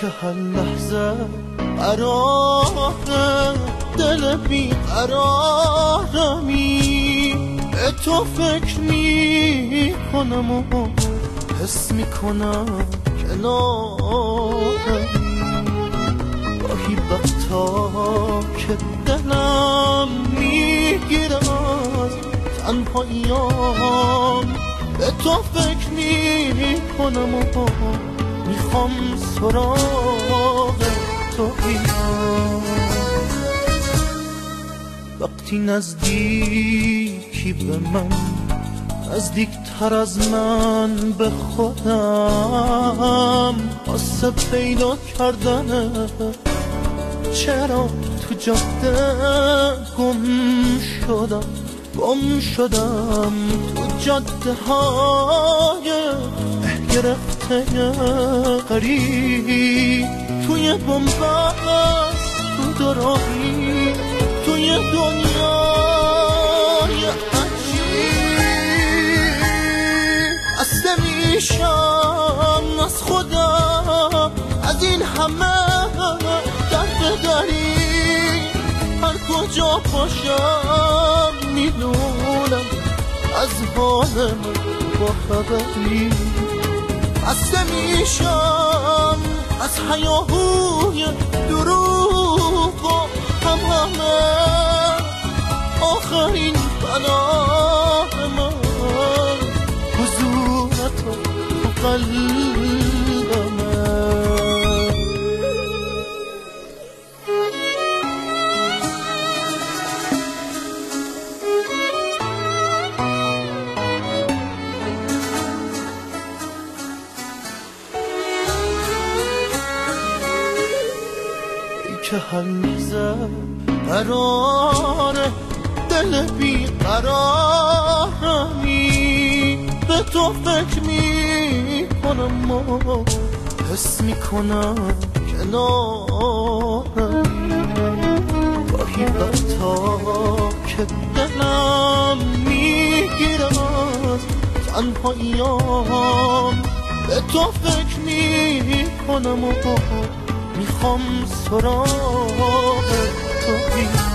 که هر لحظه قراره دل بی قرارمی به تو فکر می کنم و حس می کنم کنارمی گاهی وقتا که دلم میگیره از تنهاییام به تو فکر می کنم و میخوام سراغ تو بیام وقتی نزدیکی به من نزدیکتر از من به خودم واسه پیدا کردن چرا تو جاده گم شدم تو جاده های گرفته غریب توی بنبست تو دراهی توی دنیای عجیب خسته میشم از خودم از این همه درد داری هر کجا باشم میدونم از حال من با خبری خسته میشم از هیاهوی دروغ و همه آخرین پناه من حضور تو قلب من که هر لحظه قراره دل بی قرارمی به تو فکر می کنم و حس می کنم کنارمی گاهی وقتا که دلم میگیره از تنهاییام به تو فکر می کنم و میخوام سراغ تو بیام